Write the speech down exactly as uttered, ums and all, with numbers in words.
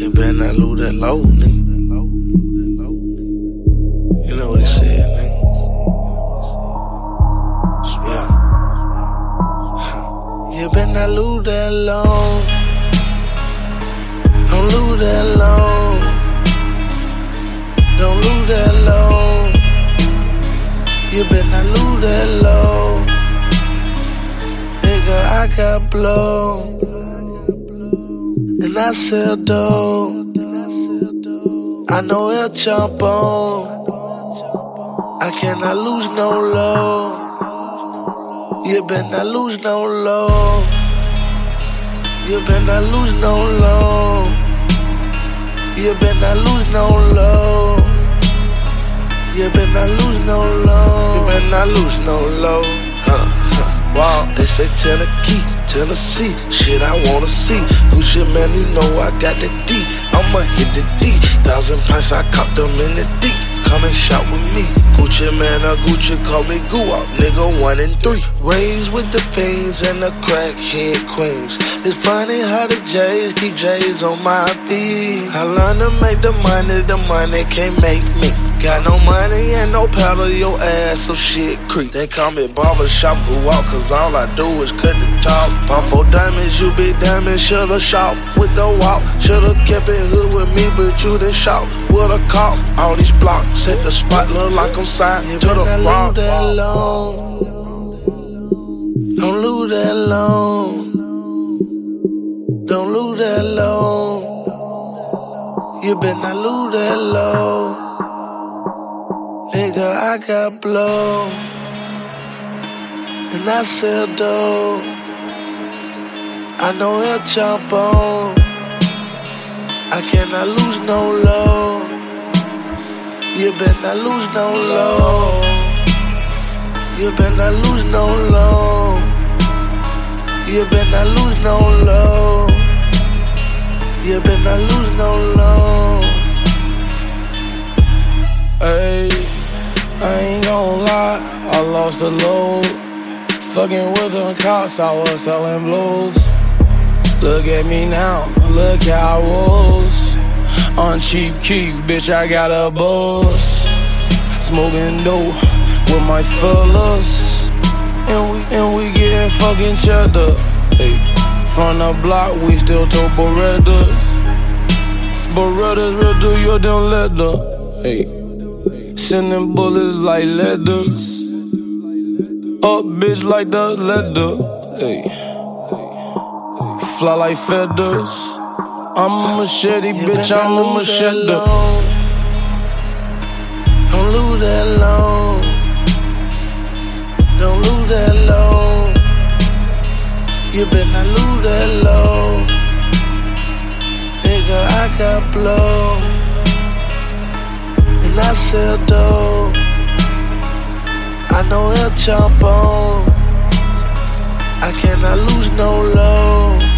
You better not lose that low, nigga. You know what he said, nigga. Yeah. You better not lose that low. Don't lose that low. Don't lose that low. You better not lose that low. Nigga, I got blow. And I sell dope. I know El Chapo. I cannot lose no low. You better not lose no low. You better not lose no low. You better not lose no low. You better not lose no low. You better not lose no low. Huh, huh. Wow, they say Tennessee, Tennessee, shit I wanna see. Gucci man, you know I got the D. I'ma hit the D. Thousand pints, I caught them in the D. Come and shop with me. Gucci man, a Gucci, call me Goo Out, nigga, one and three. Raised with the fiends and the crackhead queens. It's funny how the J's keep J's on my feet. I learned to make the money, the money can't make me. Got no money and no powder, your ass, so shit creep. They call me barbershop Goo Out, cause all I do is cut the top. Pump for diamonds, you big diamonds, shoulda shot with the walk. Shoulda kept it hood with me, but you done shot with a cop. All these blocks, set the spot, look like I'm signed to the rock. Don't lose that long. Don't lose that long. Don't lose that long. You better not lose that low. Nigga, I got blow. And I sell dope. I know El Chapo. I cannot lose no low. You better not lose no low. You better not lose no low. You better not lose no low. You better not lose no low. Ayy, I ain't gon' lie, I lost the load. Fucking with them cops, I was selling blues. Look at me now, look how I was. On cheap key, bitch, I got a buzz. Smoking dope with my fellas. And we, and we getting fucking cheddar. Ay, from the block, we still tote Berettas. Berettas, real do you don't let her. Ay, sending bullets like letters. Up, bitch, like the leather. Ay, fly like feathers. I'm a machete, bitch, I'm a machete. Don't lose that low. Don't lose that low. You better not lose that low. Nigga, I got blow. And I sell dope. I know El Chapo. I cannot lose no low.